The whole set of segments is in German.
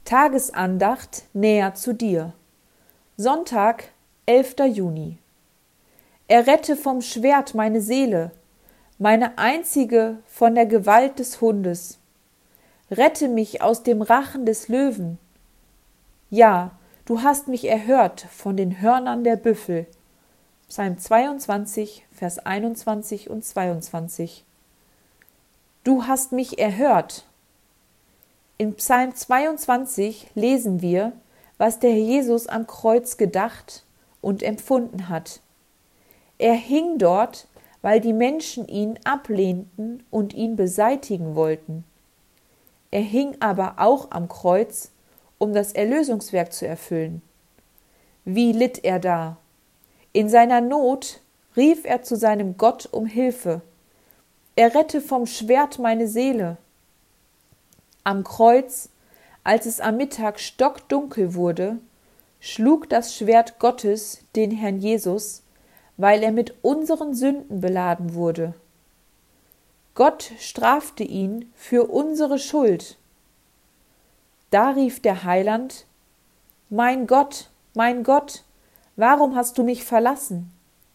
Tagesandacht näher zu dir. Sonntag, 11. Juni. Errette vom Schwert meine Seele, meine einzige von der Gewalt des Hundes. Rette mich aus dem Rachen des Löwen. Ja, du hast mich erhört von den Hörnern der Büffel. Psalm 22, Vers 21 und 22. Du hast mich erhört. In Psalm 22 lesen wir, was der Herr Jesus am Kreuz gedacht und empfunden hat. Er hing dort, weil die Menschen ihn ablehnten und ihn beseitigen wollten. Er hing aber auch am Kreuz, um das Erlösungswerk zu erfüllen. Wie litt er da? In seiner Not rief er zu seinem Gott um Hilfe. Errette vom Schwert meine Seele. Am Kreuz, als es am Mittag stockdunkel wurde, schlug das Schwert Gottes den Herrn Jesus, weil er mit unseren Sünden beladen wurde. Gott strafte ihn für unsere Schuld. Da rief der Heiland: Mein Gott, warum hast du mich verlassen?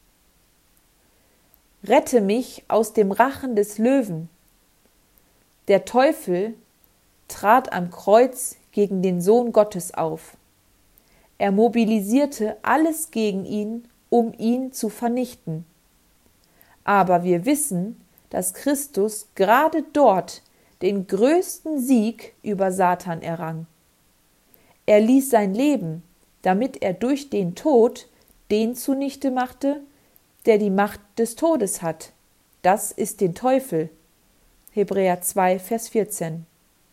Rette mich aus dem Rachen des Löwen. Der Teufel trat am Kreuz gegen den Sohn Gottes auf. Er mobilisierte alles gegen ihn, um ihn zu vernichten. Aber wir wissen, dass Christus gerade dort den größten Sieg über Satan errang. Er ließ sein Leben, damit er durch den Tod den zunichte machte, der die Macht des Todes hat. Das ist den Teufel. Hebräer 2, Vers 14.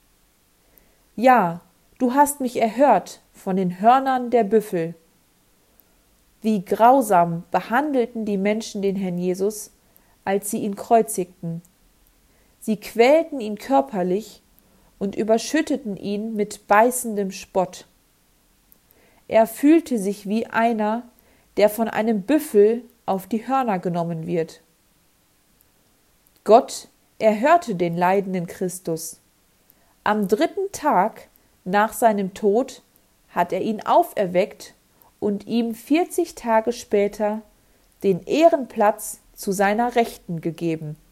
Ja, du hast mich erhört von den Hörnern der Büffel. Wie grausam behandelten die Menschen den Herrn Jesus, als sie ihn kreuzigten. Sie quälten ihn körperlich und überschütteten ihn mit beißendem Spott. Er fühlte sich wie einer, der von einem Büffel auf die Hörner genommen wird. Gott erhörte den leidenden Christus. Am 3. Tag nach seinem Tod hat er ihn auferweckt und ihm 40 Tage später den Ehrenplatz zu seiner Rechten gegeben.